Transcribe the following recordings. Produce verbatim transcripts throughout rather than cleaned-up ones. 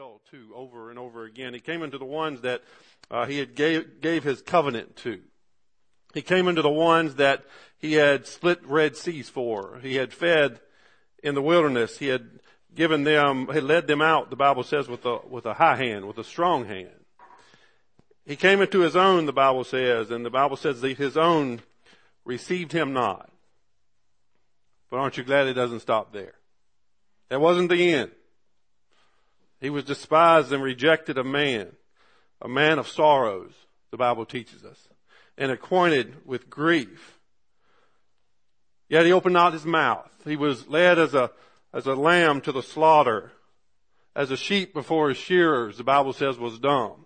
held to over and over again. He came into the ones that uh, he had gave, gave his covenant to. He came into the ones that he had split Red Seas for. He had fed in the wilderness. He had given them, had led them out, the Bible says, with a, with a high hand, with a strong hand. He came into his own, the Bible says, and the Bible says that his own received him not. But aren't you glad it doesn't stop there? That wasn't the end. He was despised and rejected of man, a man of sorrows, the Bible teaches us, and acquainted with grief. Yet he opened not his mouth. He was led as a, as a lamb to the slaughter, as a sheep before his shearers, the Bible says, was dumb.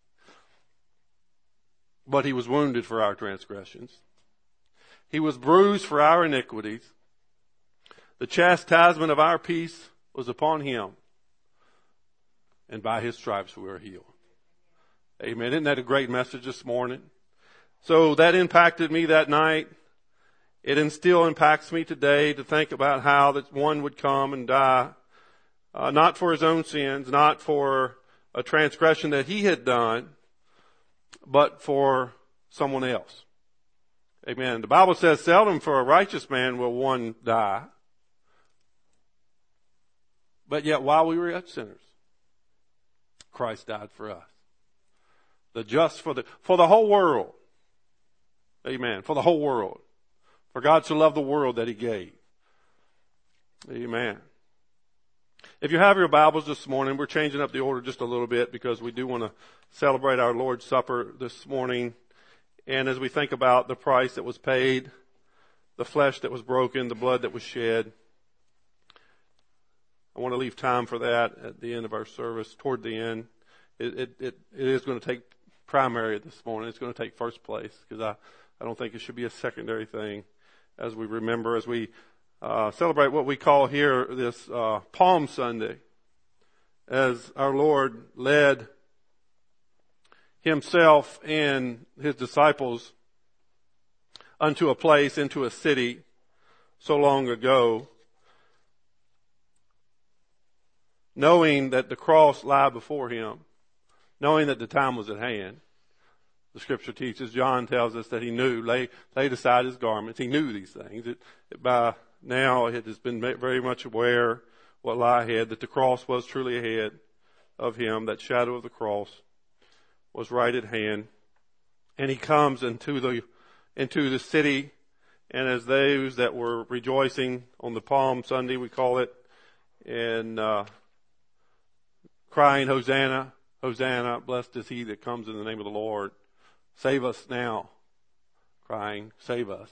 But he was wounded for our transgressions. He was bruised for our iniquities. The chastisement of our peace was upon him, and by his stripes we are healed. Amen. Isn't that a great message this morning? So that impacted me that night. It still impacts me today to think about how that one would come and die, uh, not for his own sins, not for a transgression that he had done, but for someone else. Amen. The Bible says, seldom for a righteous man will one die. But yet while we were yet sinners, Christ died for us. The just for the, for the whole world. Amen. For the whole world. For God so loved the world that he gave. Amen. If you have your Bibles this morning, we're changing up the order just a little bit because we do want to celebrate our Lord's Supper this morning. And as we think about the price that was paid, the flesh that was broken, the blood that was shed, I want to leave time for that at the end of our service, toward the end. It, it, it, it is going to take primary this morning. It's going to take first place because I, I don't think it should be a secondary thing as we remember, as we uh, celebrate what we call here this uh, Palm Sunday, as our Lord led himself and his disciples unto a place, into a city so long ago, knowing that the cross lay before him, knowing that the time was at hand. The scripture teaches, John tells us that he knew, lay, laid aside his garments. He knew these things. It, it, by now it has been very much aware what lie ahead, that the cross was truly ahead of him, that shadow of the cross was right at hand. And he comes into the, into the city, and as those that were rejoicing on the Palm Sunday, we call it, and, uh, crying, Hosanna, Hosanna, blessed is he that comes in the name of the Lord. Save us now. Crying, save us.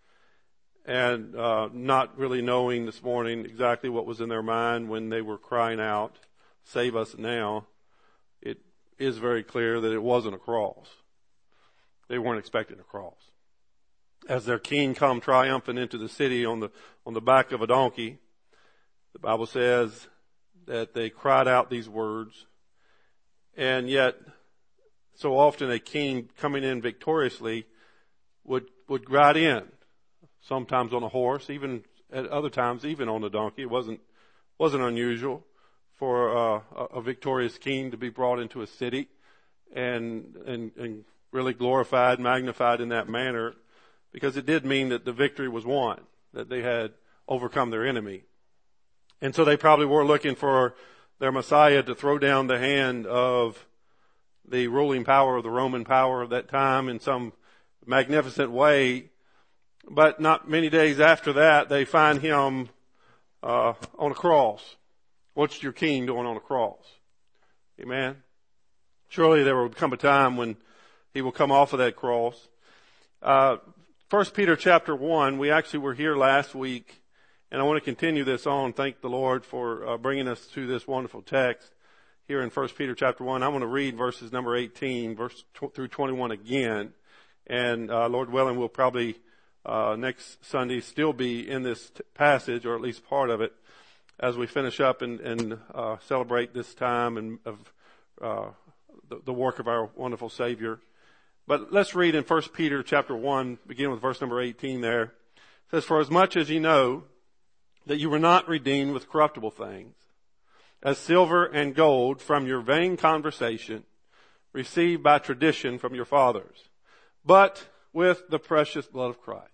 And uh, not really knowing this morning exactly what was in their mind when they were crying out, save us now, it is very clear that it wasn't a cross. They weren't expecting a cross. As their king come triumphant into the city on the on the back of a donkey, the Bible says that they cried out these words. And yet, so often a king coming in victoriously would, would ride in, sometimes on a horse, even at other times, even on a donkey. It wasn't, wasn't unusual for uh, a, a victorious king to be brought into a city and, and, and really glorified, magnified in that manner, because it did mean that the victory was won, that they had overcome their enemy. And so they probably were looking for their Messiah to throw down the hand of the ruling power of the Roman power of that time in some magnificent way. But not many days after that, they find him uh, on a cross. What's your king doing on a cross? Amen. Surely there will come a time when he will come off of that cross. Uh, First Peter chapter one, we actually were here last week. And I want to continue this on. Thank the Lord for uh, bringing us to this wonderful text here in First Peter chapter one. I want to read verses number eighteen, verse tw- through twenty-one again. And uh, Lord willing, we'll probably uh, next Sunday still be in this t- passage, or at least part of it, as we finish up and, and uh, celebrate this time and of uh, the, the work of our wonderful Savior. But let's read in First Peter chapter one, begin with verse number eighteen there. It says, for as much as ye know that you were not redeemed with corruptible things, as silver and gold from your vain conversation received by tradition from your fathers, but with the precious blood of Christ,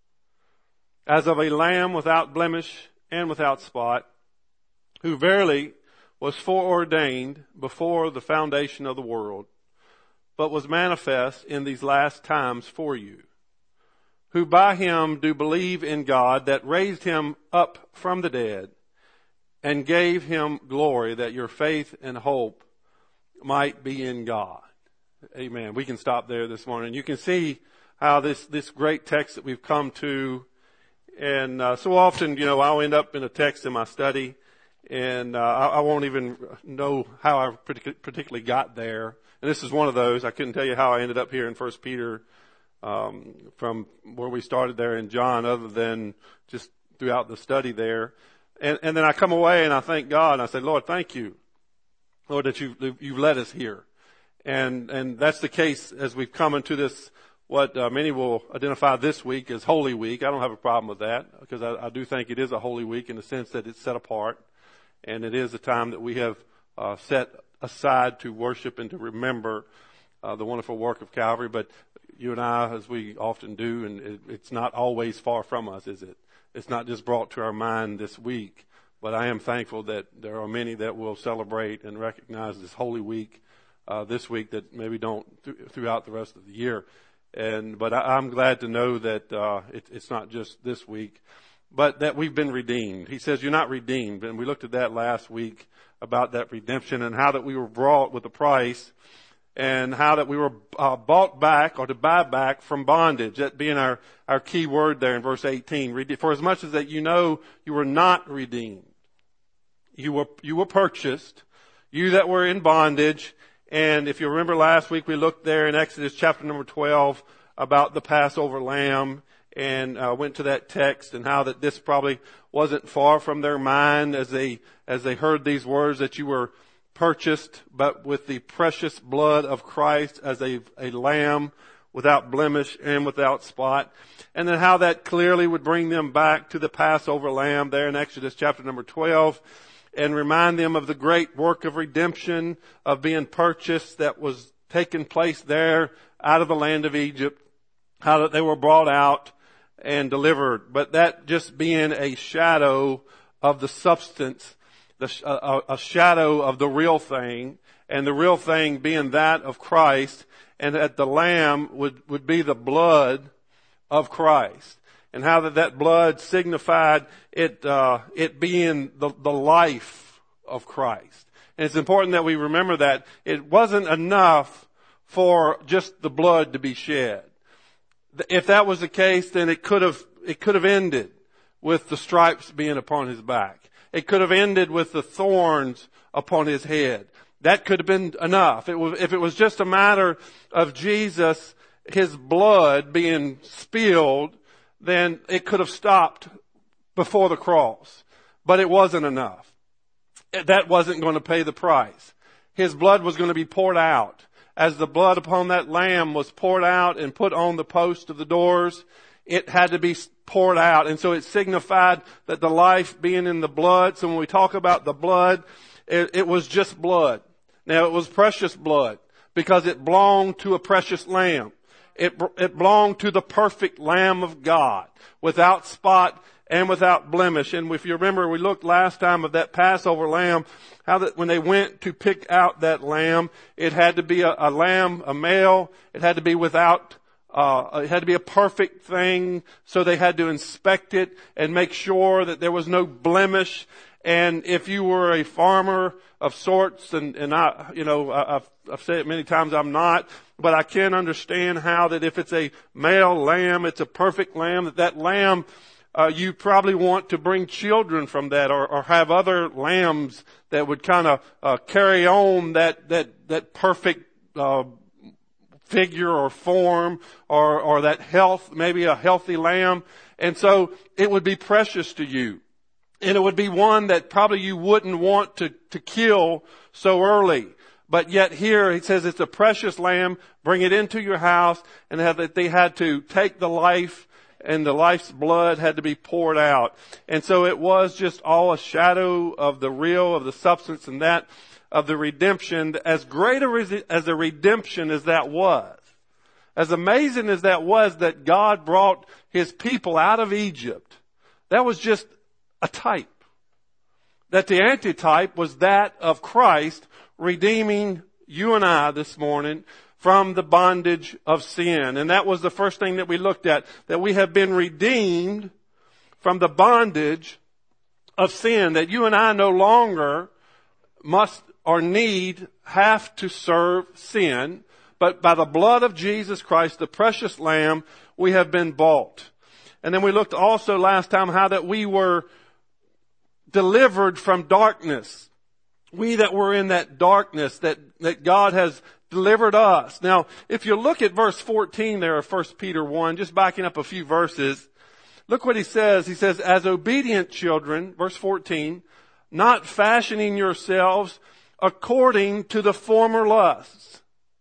as of a lamb without blemish and without spot, who verily was foreordained before the foundation of the world, but was manifest in these last times for you, who by him do believe in God that raised him up from the dead and gave him glory, that your faith and hope might be in God. Amen. We can stop there this morning. You can see how this, this great text that we've come to, and uh, so often, you know, I'll end up in a text in my study, and uh, I, I won't even know how I partic- particularly got there. And this is one of those. I couldn't tell you how I ended up here in First Peter um, from where we started there in John, other than just throughout the study there. And, and then I come away and I thank God, and I say, Lord, thank you, Lord, that you've, you've led us here. And and that's the case as we've come into this, what uh, many will identify this week as Holy Week. I don't have a problem with that, because I, I do think it is a holy week in the sense that it's set apart, and it is a time that we have uh, set aside to worship and to remember uh, the wonderful work of Calvary. But you and I, as we often do, and it, it's not always far from us, is it? It's not just brought to our mind this week, but I am thankful that there are many that will celebrate and recognize this Holy Week uh, this week that maybe don't th- throughout the rest of the year. And but I, I'm glad to know that uh, it, it's not just this week, but that we've been redeemed. He says you're not redeemed, and we looked at that last week about that redemption and how that we were brought with a price, and how that we were uh, bought back, or to buy back from bondage. That being our, our key word there in verse eighteen. For as much as that you know you were not redeemed, you were you were purchased, you that were in bondage. And if you remember last week, we looked there in Exodus chapter number twelve about the Passover lamb, and uh, went to that text, and how that this probably wasn't far from their mind as they as they heard these words, that you were purchased, but with the precious blood of Christ, as a, a lamb without blemish and without spot. And then how that clearly would bring them back to the Passover lamb there in Exodus chapter number twelve, and remind them of the great work of redemption, of being purchased, that was taking place there out of the land of Egypt, how that they were brought out and delivered. But that just being a shadow of the substance, the, a, a shadow of the real thing, and the real thing being that of Christ, and that the lamb would, would be the blood of Christ. And how that that blood signified it, uh, it being the, the life of Christ. And it's important that we remember that it wasn't enough for just the blood to be shed. If that was the case, then it could have, it could have ended with the stripes being upon his back. It could have ended with the thorns upon his head. That could have been enough. It was, if it was just a matter of Jesus, his blood being spilled, then it could have stopped before the cross. But it wasn't enough. That wasn't going to pay the price. His blood was going to be poured out. As the blood upon that lamb was poured out and put on the post of the doors, it had to be poured out. And so it signified that the life being in the blood. So when we talk about the blood, it, it was just blood. Now it was precious blood because it belonged to a precious lamb. It, it belonged to the perfect Lamb of God, without spot and without blemish. And if you remember, we looked last time of that Passover lamb, how that when they went to pick out that lamb, it had to be a, a lamb, a male. It had to be without, uh, it had to be a perfect thing. So they had to inspect it and make sure that there was no blemish. And if you were a farmer of sorts, and, and I, you know, I've, I've said it many times, I'm not, but I can understand how that if it's a male lamb, it's a perfect lamb, that that lamb, uh, you probably want to bring children from that, or, or have other lambs that would kind of, uh, carry on that, that, that perfect, uh, figure or form, or, or that health, maybe a healthy lamb. And so it would be precious to you. And it would be one that probably you wouldn't want to, to kill so early. But yet here he says it's a precious lamb. Bring it into your house, and have that they had to take the life and the life's blood had to be poured out. And so it was just all a shadow of the real, of the substance and that of the redemption. As great a, as a redemption as that was, as amazing as that was, that God brought His people out of Egypt, that was just a type. That the antitype was that of Christ redeeming you and I this morning from the bondage of sin. And that was the first thing that we looked at, that we have been redeemed from the bondage of sin, that you and I no longer must or need have to serve sin, but by the blood of Jesus Christ, the precious Lamb, we have been bought. And then we looked also last time how that we were delivered from darkness. We that were in that darkness, that, that God has delivered us. Now, if you look at verse fourteen there of First Peter one, just backing up a few verses, look what he says. He says, as obedient children, verse fourteen, not fashioning yourselves according to the former lusts.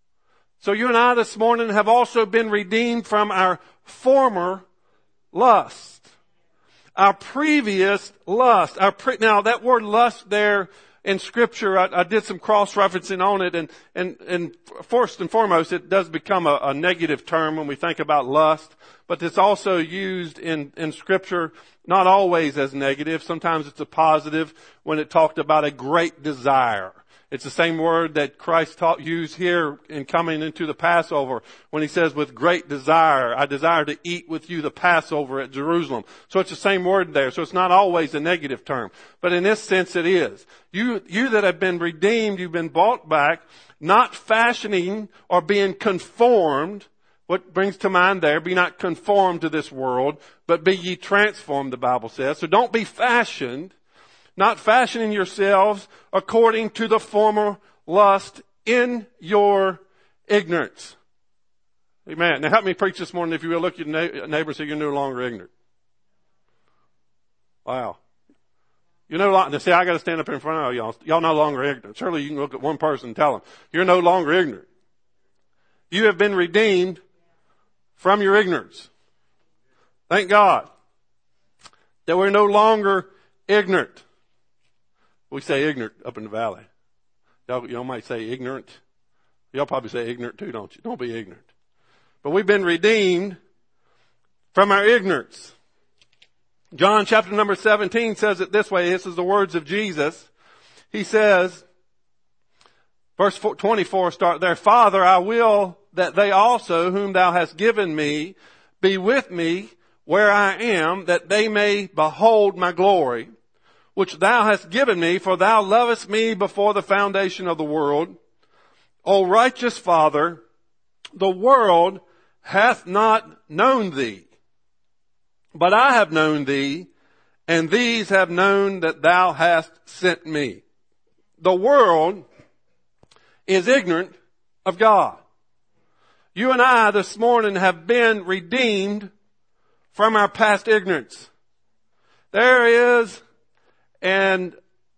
So you and I this morning have also been redeemed from our former lust. Our previous lust. Our pre- now that word lust there in Scripture, I, I did some cross-referencing on it, and, and, and first and foremost, it does become a, a negative term when we think about lust, but it's also used in, in Scripture not always as negative. Sometimes it's a positive when it talked about a great desire. It's the same word that Christ taught, used here in coming into the Passover when he says, with great desire, I desire to eat with you the Passover at Jerusalem. So it's the same word there. So it's not always a negative term. But in this sense it is. You, you that have been redeemed, you've been bought back, not fashioning or being conformed. What brings to mind there, be not conformed to this world, but be ye transformed, the Bible says. So don't be fashioned. Not fashioning yourselves according to the former lust in your ignorance. Amen. Now help me preach this morning, if you will. Look at your neighbor, so you're no longer ignorant. Wow. You're no longer, see, I got to stand up in front of y'all. Y'all no longer ignorant. Surely you can look at one person and tell them, you're no longer ignorant. You have been redeemed from your ignorance. Thank God that we're no longer ignorant. We say ignorant up in the valley. Y'all, y'all might say ignorant. Y'all probably say ignorant too, don't you? Don't be ignorant. But we've been redeemed from our ignorance. John chapter number seventeen says it this way. This is the words of Jesus. He says, verse twenty-four, start there. Father, I will that they also, whom thou hast given me, be with me where I am, that they may behold my glory, which thou hast given me, for thou lovest me before the foundation of the world. O righteous Father, the world hath not known thee, but I have known thee, and these have known that thou hast sent me. The world is ignorant of God. You and I this morning have been redeemed from our past ignorance. There is an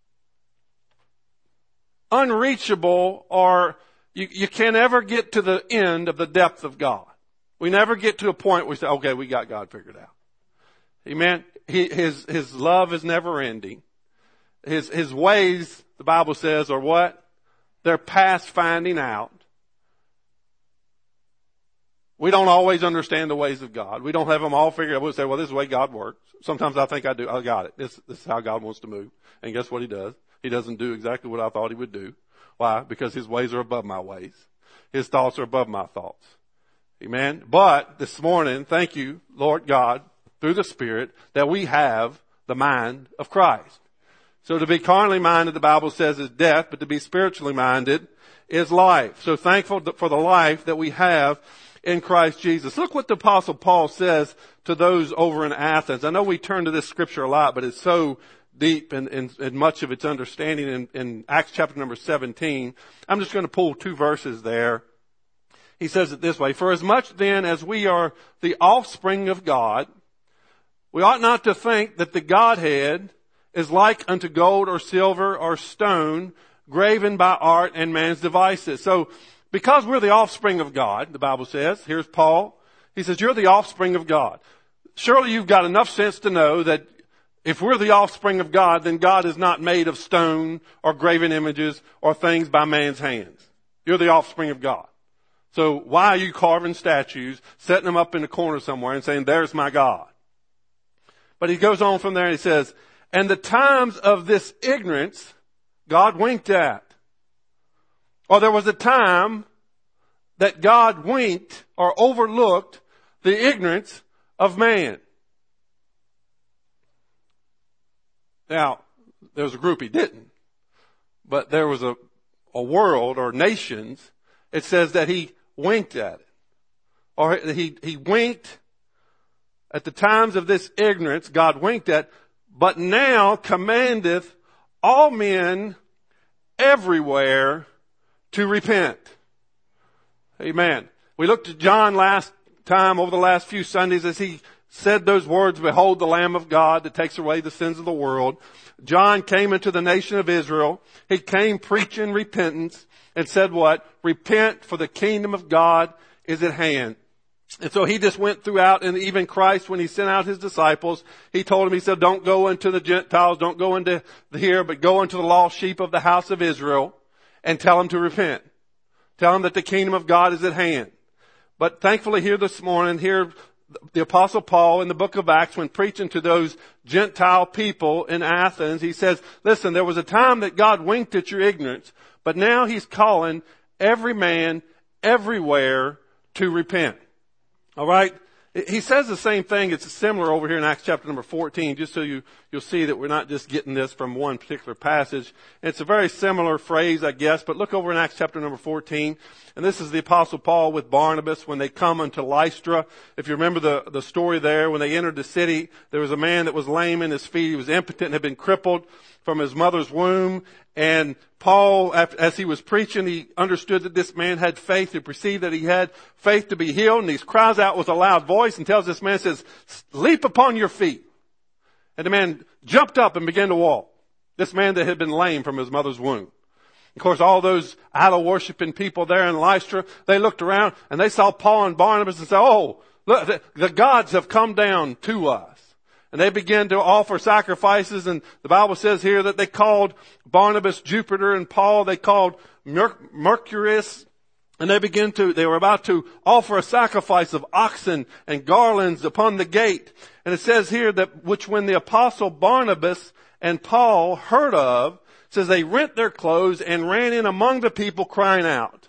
unreachable, or you, you can never get to the end of the depth of God. We never get to a point where we say, okay, we got God figured out. Amen. He, his, his love is never ending. His, his ways, the Bible says, are what? They're past finding out. We don't always understand the ways of God. We don't have them all figured out. We'll say, well, this is the way God works. Sometimes I think I do. I got it. This, this is how God wants to move. And guess what he does? He doesn't do exactly what I thought he would do. Why? Because his ways are above my ways. His thoughts are above my thoughts. Amen. But this morning, thank you, Lord God, through the Spirit, that we have the mind of Christ. So to be carnally minded, the Bible says, is death, but to be spiritually minded is life. So thankful for the life that we have in Christ Jesus. Look what the Apostle Paul says to those over in Athens. I know we turn to this scripture a lot, but it's so deep in, in, in much of its understanding in, in Acts chapter number seventeen. I'm just going to pull two verses there. He says it this way, for as much then as we are the offspring of God, we ought not to think that the Godhead is like unto gold or silver or stone, graven by art and man's devices. So, because we're the offspring of God, the Bible says, here's Paul, he says, you're the offspring of God. surely you've got enough sense to know that if we're the offspring of God, then God is not made of stone or graven images or things by man's hands. You're the offspring of God. So why are you carving statues, setting them up in a corner somewhere and saying, there's my God? But he goes on from there and he says, and the times of this ignorance God winked at. Or there was a time that God winked or overlooked the ignorance of man. Now, there was a group he didn't. But there was a, a world or nations, it says that he winked at it. Or he, he winked at the times of this ignorance, God winked at, but now commandeth all men everywhere to repent. Amen. We looked at John last time, over the last few Sundays, as he said those words, behold the Lamb of God that takes away the sins of the world. John came into the nation of Israel. He came preaching repentance and said what? Repent, for the kingdom of God is at hand. And so he just went throughout, and even Christ, when he sent out his disciples, he told them, he said, don't go into the Gentiles, don't go into here, but go into the lost sheep of the house of Israel and tell them to repent. Tell them that the kingdom of God is at hand. But thankfully here this morning, here the Apostle Paul in the book of Acts, when preaching to those Gentile people in Athens, he says, listen, there was a time that God winked at your ignorance, but now he's calling every man everywhere to repent. All right? He says the same thing. It's similar over here in Acts chapter number fourteen, just so you, you'll see that we're not just getting this from one particular passage. It's a very similar phrase, I guess, but look over in Acts chapter number fourteen. And this is the Apostle Paul with Barnabas when they come unto Lystra. If you remember the, the story there, when they entered the city, there was a man that was lame in his feet. He was impotent and had been crippled from his mother's womb. And Paul, as he was preaching, he understood that this man had faith. He perceived that he had faith to be healed. And he cries out with a loud voice and tells this man, says, leap upon your feet. And the man jumped up and began to walk. This man that had been lame from his mother's womb. Of course, all those idol-worshiping people there in Lystra, they looked around and they saw Paul and Barnabas and said, oh, look, the, the gods have come down to us. And they began to offer sacrifices, and the Bible says here that they called Barnabas Jupiter and Paul they called Mer- Mercurius. And they began to, they were about to offer a sacrifice of oxen and garlands upon the gate. And it says here that which when the apostle Barnabas and Paul heard of, it says they rent their clothes and ran in among the people crying out.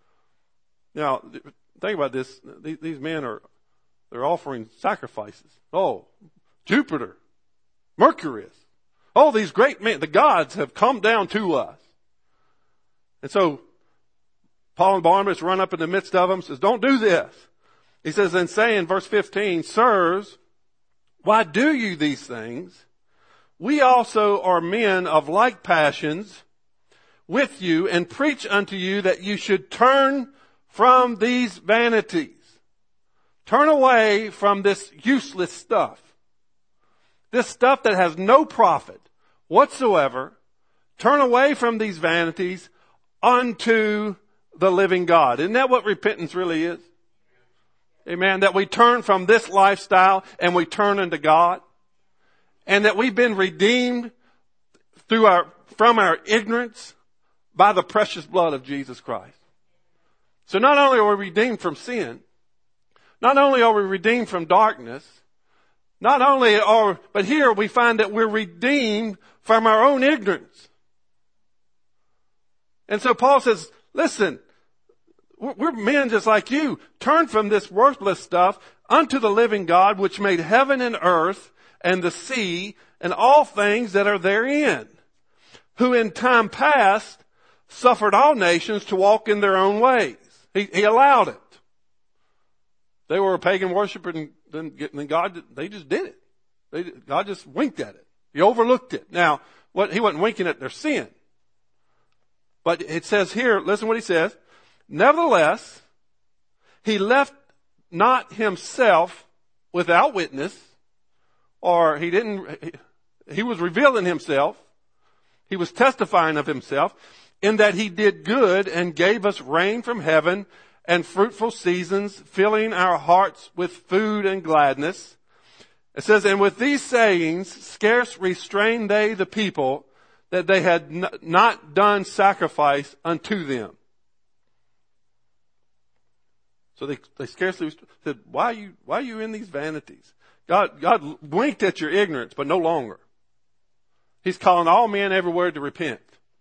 Now, think about this. These men are, they're offering sacrifices. Oh, Jupiter, Mercurius. Oh, these great men, the gods have come down to us. And so, Paul and Barnabas run up in the midst of them, says, don't do this. He says, and say in verse fifteen, sirs, why do you these things? We also are men of like passions with you, and preach unto you that you should turn from these vanities. Turn away from this useless stuff. This stuff that has no profit whatsoever. Turn away from these vanities unto the living God. Isn't that what repentance really is? Amen. That we turn from this lifestyle and we turn unto God. And that we've been redeemed through our, from our ignorance by the precious blood of Jesus Christ. So not only are we redeemed from sin, not only are we redeemed from darkness, not only are, but here we find that we're redeemed from our own ignorance. And so Paul says, listen, we're men just like you. Turn from this worthless stuff unto the living God, which made heaven and earth and the sea and all things that are therein, who in time past suffered all nations to walk in their own ways. He, he allowed it. They were a pagan worshiper, and then, then God, they just did it. They, God just winked at it. He overlooked it. Now, what, he wasn't winking at their sin. But it says here, listen what he says. Nevertheless, he left not himself without witness, or he didn't, he, he was revealing himself. He was testifying of himself in that he did good and gave us rain from heaven and fruitful seasons, filling our hearts with food and gladness. It says, and with these sayings, scarce restrained they the people that they had n- not done sacrifice unto them. So they, they scarcely said, why are you, why are you in these vanities? God, God winked at your ignorance, but no longer. He's calling all men everywhere to repent.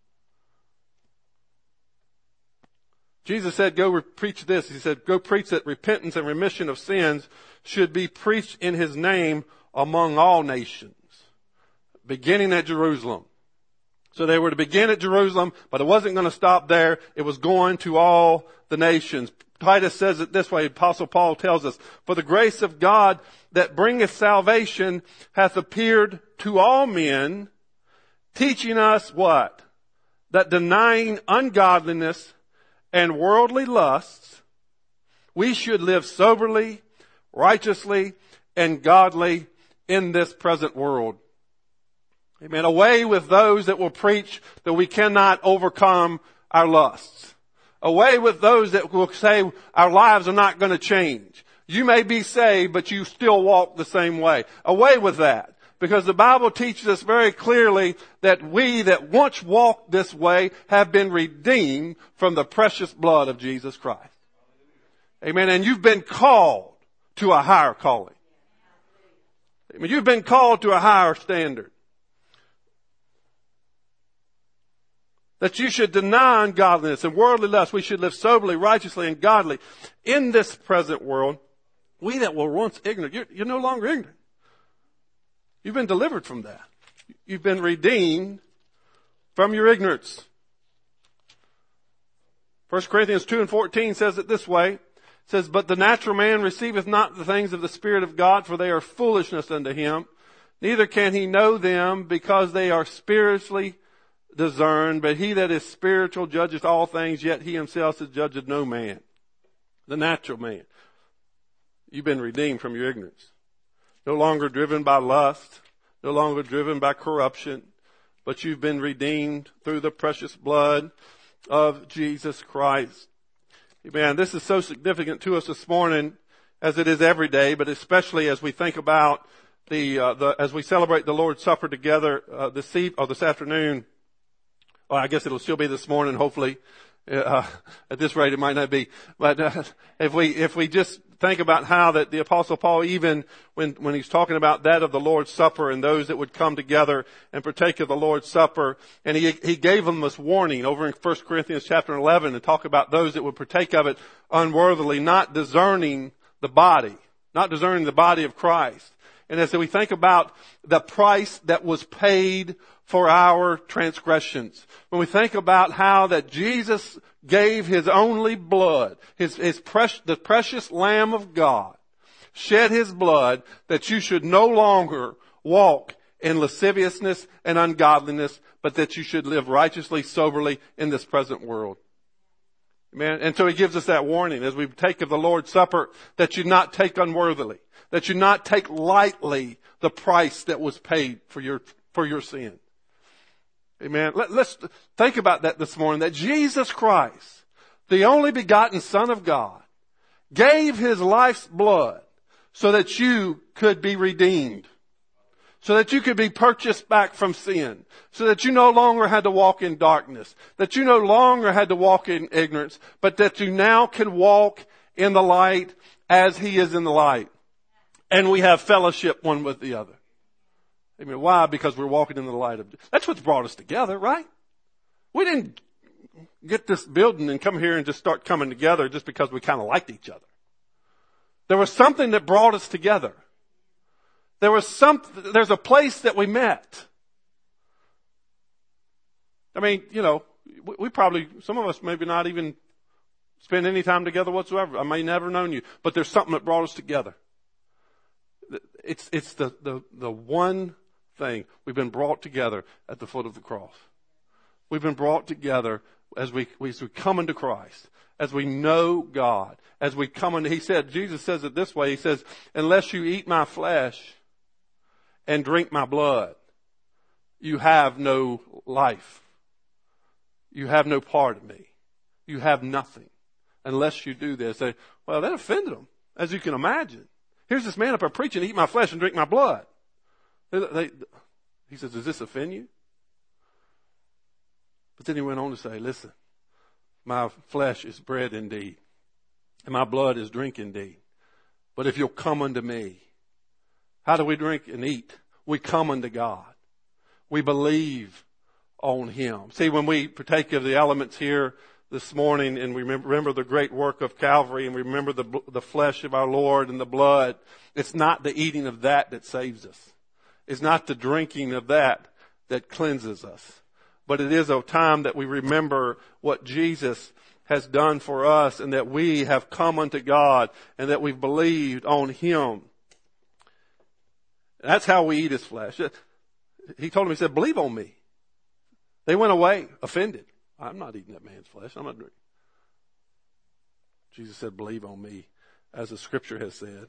Jesus said, go re- preach this. He said, go preach that repentance and remission of sins should be preached in his name among all nations, beginning at Jerusalem. So they were to begin at Jerusalem, but it wasn't going to stop there. It was going to all the nations. Titus says it this way, Apostle Paul tells us, for the grace of God that bringeth salvation hath appeared to all men, teaching us what? That denying ungodliness and worldly lusts, we should live soberly, righteously, and godly in this present world. Amen. Away with those that will preach that we cannot overcome our lusts. Away with those that will say our lives are not going to change. You may be saved, but you still walk the same way. Away with that. Because the Bible teaches us very clearly that we that once walked this way have been redeemed from the precious blood of Jesus Christ. Amen. And you've been called to a higher calling. Amen. You've been called to a higher standard. That you should deny ungodliness and worldly lust. We should live soberly, righteously, and godly in this present world. We that were once ignorant, you're, you're no longer ignorant. You've been delivered from that. You've been redeemed from your ignorance. First Corinthians two and fourteen says it this way. It says, but the natural man receiveth not the things of the Spirit of God, for they are foolishness unto him. Neither can he know them, because they are spiritually discerned. But he that is spiritual judgeth all things, yet he himself is judged of no man. The natural man. You've been redeemed from your ignorance. No longer driven by lust, no longer driven by corruption, but you've been redeemed through the precious blood of Jesus Christ. Amen. This is so significant to us this morning, as it is every day, but especially as we think about the, uh, the as we celebrate the Lord's Supper together uh, this eve, or this afternoon. Well, I guess it'll still be this morning, hopefully. Uh, at this rate, it might not be. But uh, if we if we just think about how that the Apostle Paul, even when when he's talking about that of the Lord's Supper and those that would come together and partake of the Lord's Supper, and he he gave them this warning over in First Corinthians chapter eleven and talk about those that would partake of it unworthily, not discerning the body, not discerning the body of Christ. And as we think about the price that was paid for our transgressions, when we think about how that Jesus gave his only blood, his, his precious, the precious Lamb of God, shed his blood that you should no longer walk in lasciviousness and ungodliness, but that you should live righteously, soberly in this present world. Amen. And so he gives us that warning as we take of the Lord's Supper, that you not take unworthily, that you not take lightly the price that was paid for your, for your sin. Amen. Let, let's think about that this morning, that Jesus Christ, the only begotten Son of God, gave his life's blood so that you could be redeemed, so that you could be purchased back from sin, so that you no longer had to walk in darkness, that you no longer had to walk in ignorance, but that you now can walk in the light as he is in the light. And we have fellowship one with the other. Amen. Why? Because we're walking in the light of, that's what's brought us together, right? We didn't get this building and come here and just start coming together just because we kind of liked each other. There was something that brought us together. There was some, there's a place that we met. I mean, you know, we, we probably, some of us maybe not even spend any time together whatsoever. I may never known you, but there's something that brought us together. It's, it's the, the, the one thing. We've been brought together at the foot of the cross. We've been brought together as we, as we come into Christ, as we know God, as we come into, he said, Jesus says it this way, he says, unless you eat my flesh and drink my blood, you have no life. You have no part of me. You have nothing unless you do this. They, well, that offended them, as you can imagine. Here's this man up there preaching, eat my flesh and drink my blood. They, they, he says, does this offend you? But then he went on to say, listen, my flesh is bread indeed, and my blood is drink indeed. But if you'll come unto me, how do we drink and eat? We come unto God. We believe on him. See, when we partake of the elements here this morning and we remember the great work of Calvary and we remember the, the flesh of our Lord and the blood, it's not the eating of that that saves us. It's not the drinking of that that cleanses us. But it is a time that we remember what Jesus has done for us and that we have come unto God and that we've believed on him. That's how we eat his flesh. He told him, he said, believe on me. They went away offended. I'm not eating that man's flesh. I'm not drinking. Jesus said, believe on me, as the scripture has said.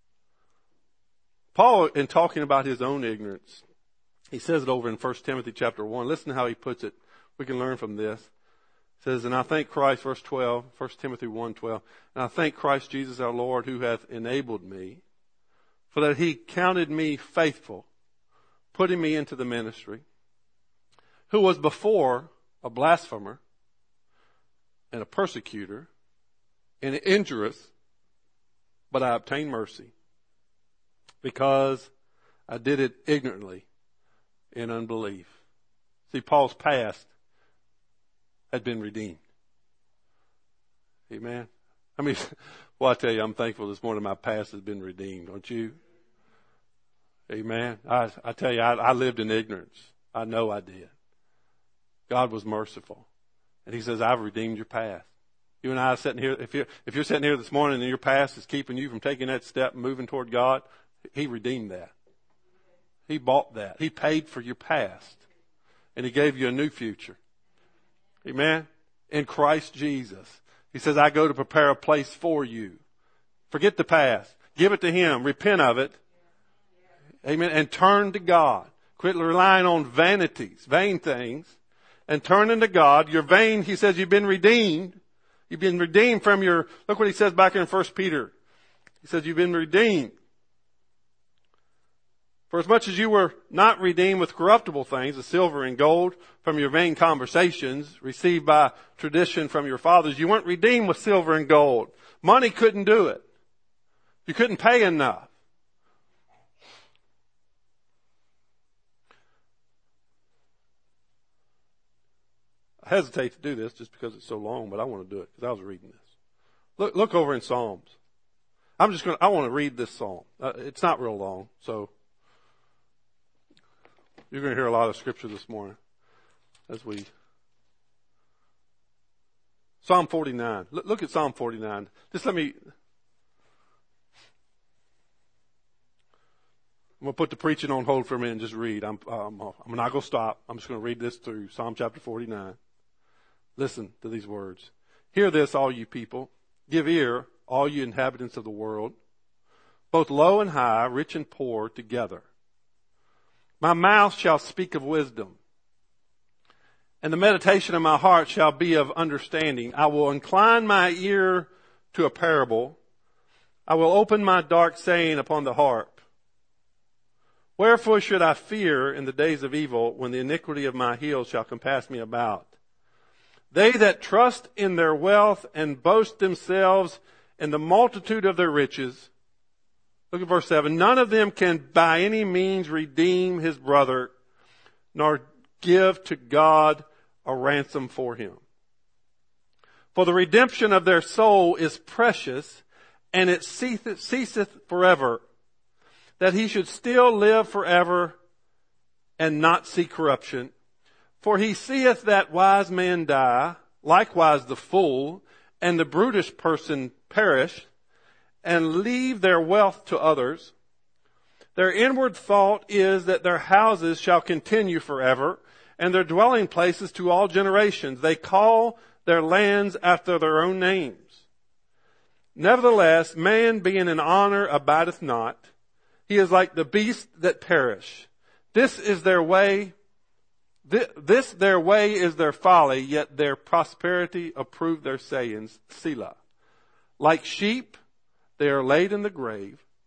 Paul, in talking about his own ignorance, he says it over in First Timothy chapter one. Listen to how he puts it. We can learn from this. It says, and I thank Christ, verse twelve, First Timothy one twelve, and I thank Christ Jesus our Lord who hath enabled me, for that he counted me faithful, putting me into the ministry, who was before a blasphemer and a persecutor and injurious, but I obtained mercy because I did it ignorantly in unbelief. See, Paul's past had been redeemed. Amen. I mean, well, I tell you, I'm thankful this morning my past has been redeemed, aren't you? Amen. I, I tell you, I, I lived in ignorance. I know I did. God was merciful. And he says, I've redeemed your past. You and I are sitting here, if you're, if you're sitting here this morning and your past is keeping you from taking that step and moving toward God, he redeemed that. He bought that. He paid for your past. And he gave you a new future. Amen. In Christ Jesus. He says, I go to prepare a place for you. Forget the past. Give it to him. Repent of it. Amen. And turn to God. Quit relying on vanities, vain things, and turn into God. You're vain. He says you've been redeemed. You've been redeemed from your, look what he says back in First Peter. He says you've been redeemed. For as much as you were not redeemed with corruptible things, the silver and gold, from your vain conversations received by tradition from your fathers, you weren't redeemed with silver and gold. Money couldn't do it. You couldn't pay enough. I hesitate to do this just because it's so long, but I want to do it because I was reading this. Look, look over in Psalms. I'm just going to, I want to read this psalm. Uh, it's not real long, so you're going to hear a lot of scripture this morning as we, Psalm forty-nine. Look, look at Psalm forty-nine. Just let me, I'm going to put the preaching on hold for a minute and just read. I'm, um, I'm not going to stop. I'm just going to read this through Psalm chapter forty-nine. Listen to these words. Hear this, all you people. Give ear, all you inhabitants of the world, both low and high, rich and poor, together. My mouth shall speak of wisdom, and the meditation of my heart shall be of understanding. I will incline my ear to a parable. I will open my dark saying upon the harp. Wherefore should I fear in the days of evil, when the iniquity of my heels shall compass me about? They that trust in their wealth and boast themselves in the multitude of their riches. Look at verse seven. None of them can by any means redeem his brother, nor give to God a ransom for him. For the redemption of their soul is precious, and it ceaseth forever, that he should still live forever and not see corruption. For he seeth that wise man die, likewise the fool, and the brutish person perish, and leave their wealth to others. Their inward thought is that their houses shall continue forever, and their dwelling places to all generations. They call their lands after their own names. Nevertheless, man being in honor abideth not. He is like the beasts that perish. This is their way. This their way is their folly, yet their prosperity approve their sayings. Selah. Like sheep, they are laid in the grave,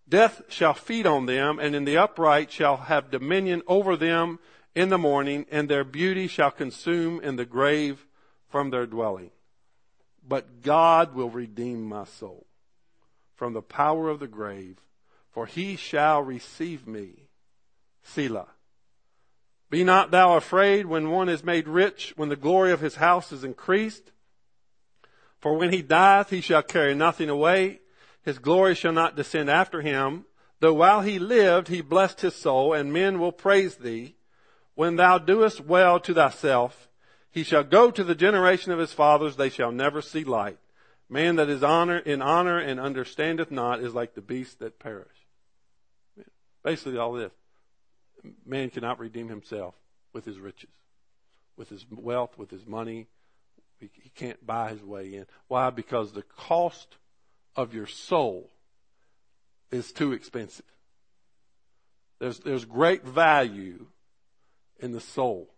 Death shall feed on them, and in the upright shall have dominion over them in the morning, and their beauty shall consume in the grave from their dwelling. But God will redeem my soul from the power of the grave, for he shall receive me. Selah. Be not thou afraid when one is made rich, when the glory of his house is increased. For when he dieth, he shall carry nothing away. His glory shall not descend after him. Though while he lived, he blessed his soul, and men will praise thee. When thou doest well to thyself, he shall go to the generation of his fathers. They shall never see light. Man that is honor in honor and understandeth not is like the beasts that perish. Basically all this. Man cannot redeem himself with his riches, with his wealth, with his money. He can't buy his way in. Why? Because the cost of your soul is too expensive. There's, there's great value in the soul.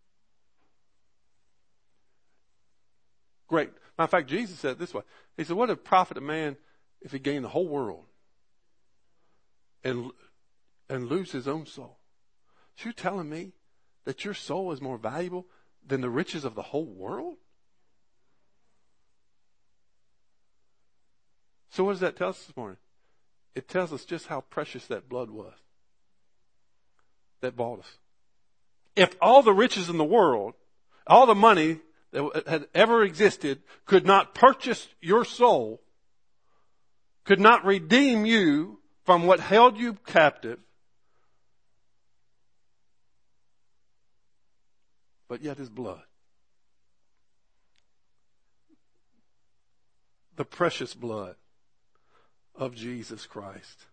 Great. Matter of fact, Jesus said it this way. He said, what would profit a man if he gained the whole world and, and lose his own soul? So you're telling me that your soul is more valuable than the riches of the whole world? So what does that tell us this morning? It tells us just how precious that blood was that bought us. If all the riches in the world, all the money that had ever existed could not purchase your soul, could not redeem you from what held you captive, but yet his blood, the precious blood of Jesus Christ.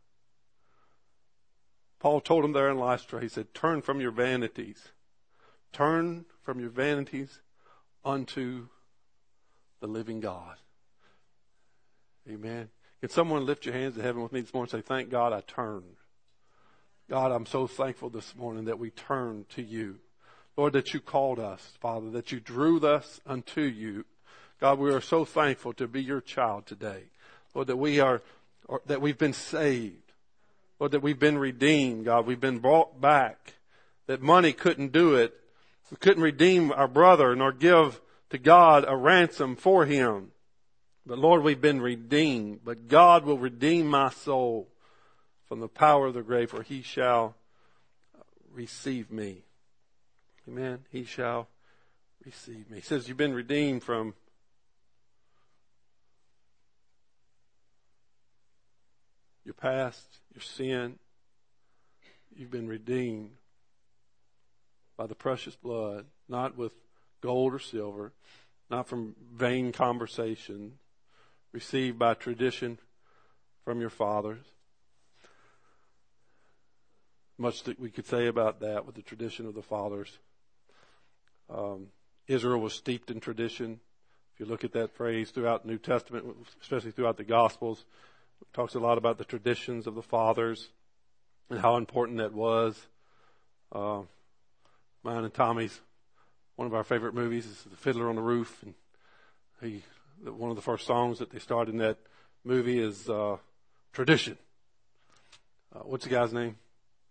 Paul told him there in Lystra, he said, turn from your vanities. Turn from your vanities unto the living God. Amen. Can someone lift your hands to heaven with me this morning and say, thank God I turned. God, I'm so thankful this morning that we turned to you. Lord, that you called us, Father, that you drew us unto you. God, we are so thankful to be your child today. Lord, that we are, or that we've been saved. Lord, that we've been redeemed, God. We've been brought back. That money couldn't do it. We couldn't redeem our brother nor give to God a ransom for him. But Lord, we've been redeemed. But God will redeem my soul from the power of the grave, for he shall receive me. Amen. He shall receive me. He says you've been redeemed from your past, your sin. You've been redeemed by the precious blood, not with gold or silver, not from vain conversation, received by tradition from your fathers. Much that we could say about that with the tradition of the fathers. Um, Israel was steeped in tradition. If you look at that phrase throughout the New Testament, especially throughout the Gospels, it talks a lot about the traditions of the fathers and how important that was. Uh, mine and Tommy's, one of our favorite movies is The Fiddler on the Roof. And he, one of the first songs that they start in that movie is uh, Tradition. Uh, what's the guy's name?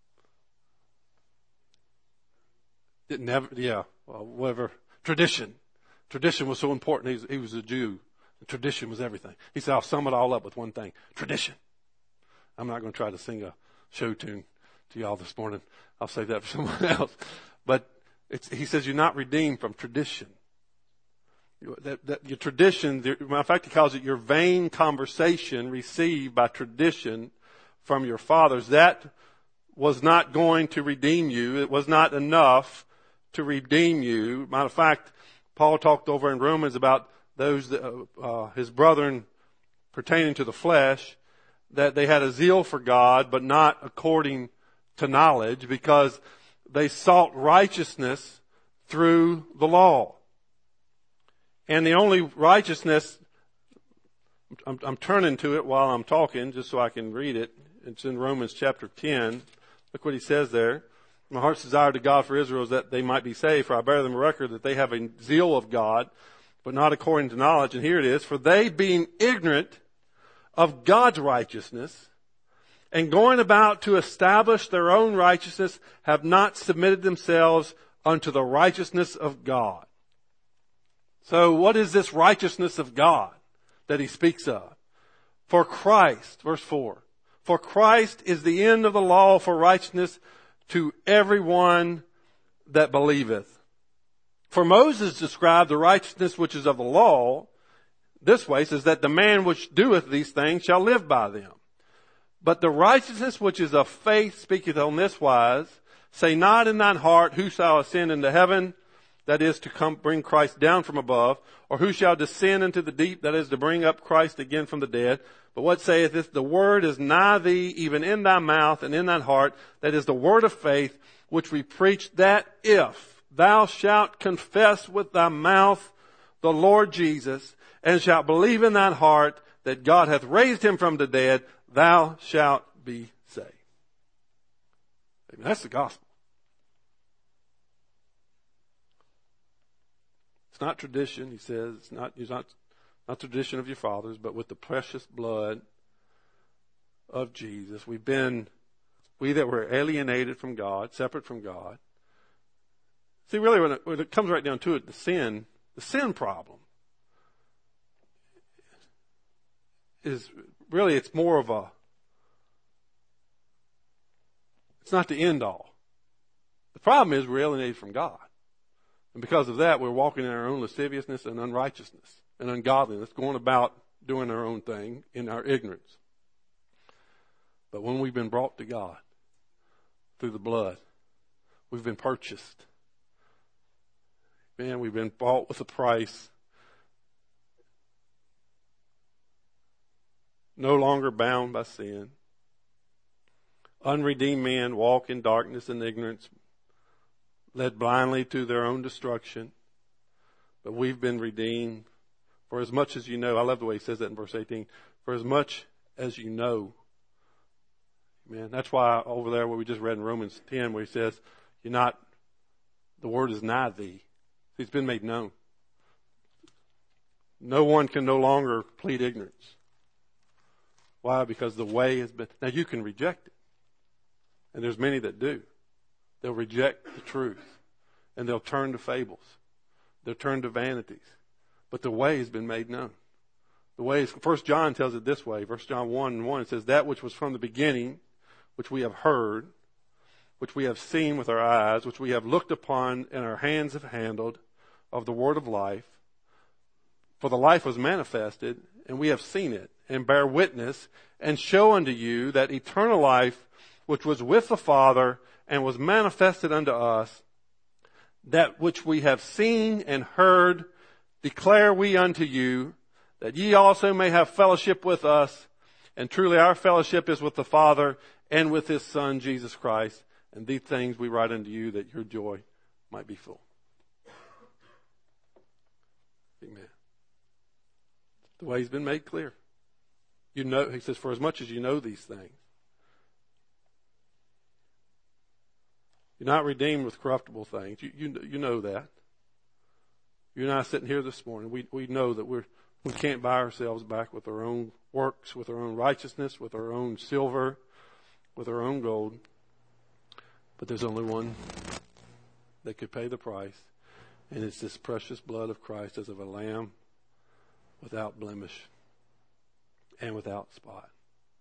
Didn't never, yeah, well, whatever. Tradition. Tradition was so important. He was, he was a Jew. The tradition was everything. He said, I'll sum it all up with one thing. Tradition. I'm not going to try to sing a show tune to y'all this morning. I'll save that for someone else. But it's, he says you're not redeemed from tradition. That, that your tradition, the, matter of fact, he calls it your vain conversation received by tradition from your fathers. That was not going to redeem you. It was not enough to redeem you. Matter of fact, Paul talked over in Romans about those, that, uh, his brethren pertaining to the flesh, that they had a zeal for God, but not according to knowledge, because they sought righteousness through the law. And the only righteousness, I'm, I'm turning to it while I'm talking, just so I can read it. It's in Romans chapter ten. Look what he says there. My heart's desire to God for Israel is that they might be saved, for I bear them a record that they have a zeal of God, but not according to knowledge. And here it is. For they, being ignorant of God's righteousness and going about to establish their own righteousness, have not submitted themselves unto the righteousness of God. So what is this righteousness of God that he speaks of? For Christ, verse four, for Christ is the end of the law for righteousness to everyone that believeth. For Moses described the righteousness which is of the law this way, says that the man which doeth these things shall live by them. But the righteousness which is of faith speaketh on this wise, say not in thine heart, who shall ascend into heaven, that is to come bring Christ down from above, or who shall descend into the deep, that is to bring up Christ again from the dead. But what saith it? The word is nigh thee, even in thy mouth and in thine heart, that is the word of faith, which we preach, that if thou shalt confess with thy mouth the Lord Jesus, and shalt believe in thine heart that God hath raised him from the dead, thou shalt be saved. That's the gospel. It's not tradition, he says. It's not, it's not, not tradition of your fathers, but with the precious blood of Jesus. We've been, we that were alienated from God, separate from God. See, really, when it, when it comes right down to it, the sin, the sin problem is really, it's more of a, it's not the end all. The problem is we're alienated from God. And because of that, we're walking in our own lasciviousness and unrighteousness and ungodliness, going about doing our own thing in our ignorance. But when we've been brought to God through the blood, we've been purchased. Man, we've been bought with a price. No longer bound by sin. Unredeemed men walk in darkness and ignorance, led blindly to their own destruction. But we've been redeemed. For as much as you know, I love the way he says that in verse eighteen, for as much as you know. Man, that's why over there where we just read in Romans ten, where he says, you're not, the word is nigh thee. It's been made known. No one can no longer plead ignorance. Why? Because the way has been, now you can reject it. And there's many that do. They'll reject the truth. And they'll turn to fables. They'll turn to vanities. But the way has been made known. The way is, First John tells it this way. First John one and one, it says, that which was from the beginning, which we have heard, which we have seen with our eyes, which we have looked upon and our hands have handled, of the word of life. For the life was manifested, and we have seen it, and bear witness, and show unto you that eternal life which was with the Father, and was manifested unto us, that which we have seen and heard, declare we unto you, that ye also may have fellowship with us. And truly our fellowship is with the Father and with his Son, Jesus Christ. And these things we write unto you, that your joy might be full. Amen. The way's been made clear. You know, he says, for as much as you know these things. You're not redeemed with corruptible things. You, you, you know that. You and I sitting here this morning, we, we know that we're, we can't buy ourselves back with our own works, with our own righteousness, with our own silver, with our own gold. But there's only one that could pay the price. And it's this precious blood of Christ as of a lamb without blemish and without spot,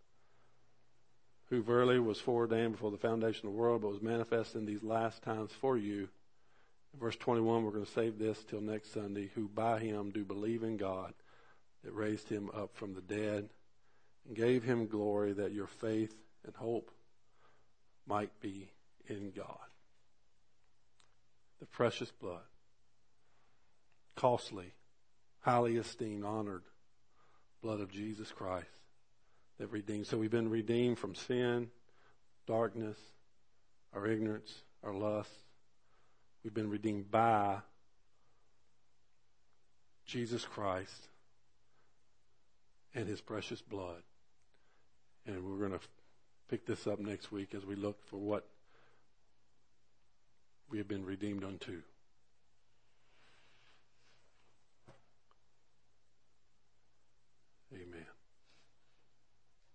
who verily was foreordained before the foundation of the world, but was manifest in these last times for you. In verse twenty-one, we're going to save this till next Sunday, who by him do believe in God, that raised him up from the dead, and gave him glory, that your faith and hope might be in God. The precious blood, costly, highly esteemed, honored blood of Jesus Christ that redeems. So we've been redeemed from sin, darkness, our ignorance, our lust. We've been redeemed by Jesus Christ and his precious blood. And we're going to pick this up next week as we look for what we have been redeemed unto. Amen.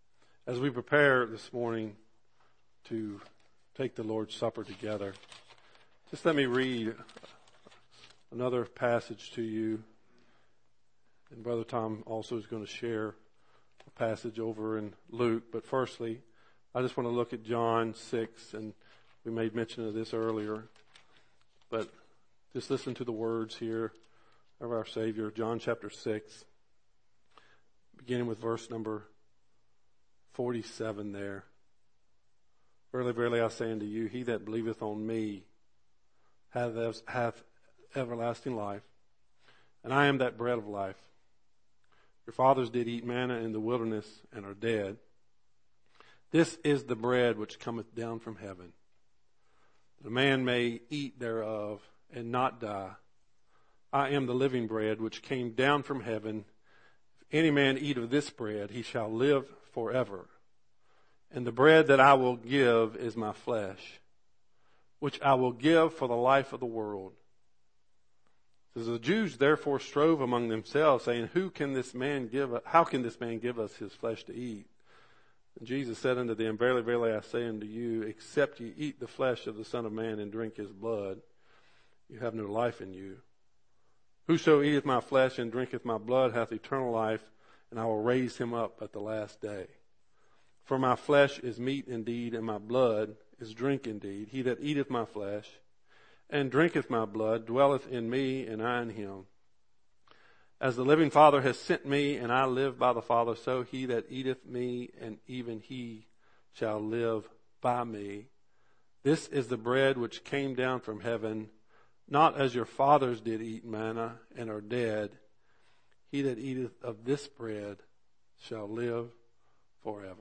As we prepare this morning to take the Lord's Supper together, just let me read another passage to you. And Brother Tom also is going to share a passage over in Luke. But firstly, I just want to look at John six, and we made mention of this earlier. But just listen to the words here of our Savior, John chapter six, beginning with verse number forty-seven there. Verily, verily, I say unto you, he that believeth on me hath, hath everlasting life, and I am that bread of life. Your fathers did eat manna in the wilderness and are dead. This is the bread which cometh down from heaven, that a man may eat thereof and not die. I am the living bread which came down from heaven. If any man eat of this bread, he shall live forever. And the bread that I will give is my flesh, which I will give for the life of the world. So the Jews therefore strove among themselves, saying, Who can this man give? How can this man give us his flesh to eat? And Jesus said unto them, Verily, verily, I say unto you, except ye eat the flesh of the Son of Man and drink his blood, you have no life in you. Whoso eateth my flesh and drinketh my blood hath eternal life, and I will raise him up at the last day. For my flesh is meat indeed, and my blood is drink indeed. He that eateth my flesh and drinketh my blood dwelleth in me, and I in him. As the living Father has sent me, and I live by the Father, so he that eateth me, and even he shall live by me. This is the bread which came down from heaven, not as your fathers did eat manna and are dead. He that eateth of this bread shall live forever.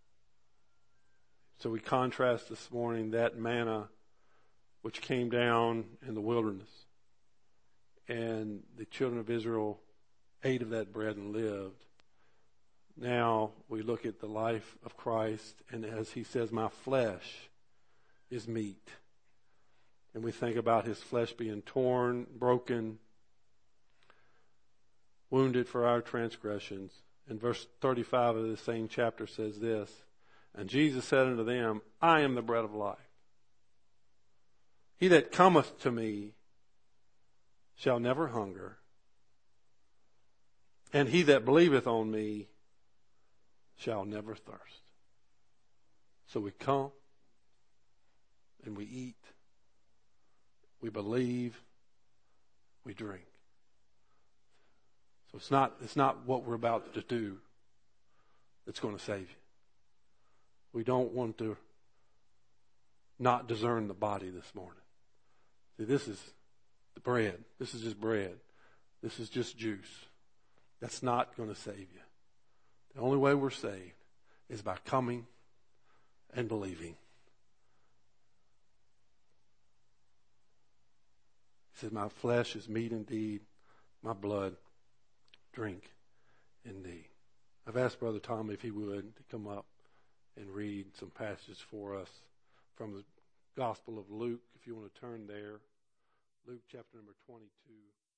So we contrast this morning that manna which came down in the wilderness, and the children of Israel ate of that bread and lived. Now we look at the life of Christ, and as he says, my flesh is meat. And we think about his flesh being torn, broken, wounded for our transgressions. And verse thirty-five of the same chapter says this, And Jesus said unto them, I am the bread of life. He that cometh to me shall never hunger, and he that believeth on me shall never thirst. So we come and we eat, we believe, we drink. So it's not, it's not what we're about to do that's going to save you. We don't want to not discern the body this morning. See, this is the bread. This is just bread. This is just juice. That's not going to save you. The only way we're saved is by coming and believing. He says, my flesh is meat indeed, my blood drink indeed. I've asked Brother Tom if he would to come up and read some passages for us from the Gospel of Luke, if you want to turn there. Luke chapter number twenty-two.